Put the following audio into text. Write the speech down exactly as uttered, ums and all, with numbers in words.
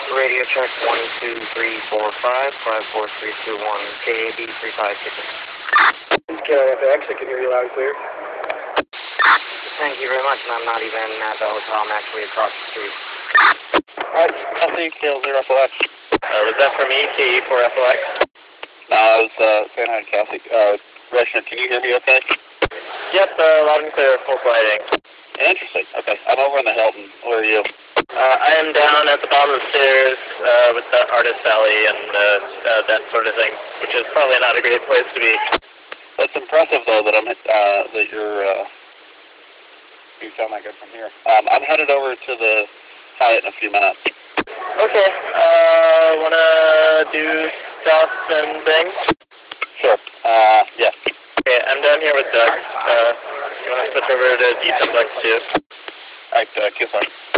Radio check one two three four five five four three two one K A B three five six. K I F X, I can hear you loud and clear. Thank you very much, and I'm not even at the hotel. I'm actually across the street. Alright, I'll see you, K L zero F L X. Uh, was that for me, K E four F L X? No, I was uh, saying hi to Cassie. Uh, Reshna, can you hear me okay? Yep, uh, loud and clear, full sliding. Interesting. Okay, I'm over in the Hilton. Where are you? Uh, I am down at the bottom of the stairs uh, with the Artist Alley and uh, uh, that sort of thing, which is probably not a great place to be. That's impressive, though, that I'm uh, that you're uh, you sound that good from here. Um, I'm headed over to the Hyatt in a few minutes. Okay. Uh, wanna do stuff and things? Sure. Uh, yeah. Okay, I'm down here with Doug. Uh, you wanna switch over to D-Simplex too? Alright, uh, kiss on.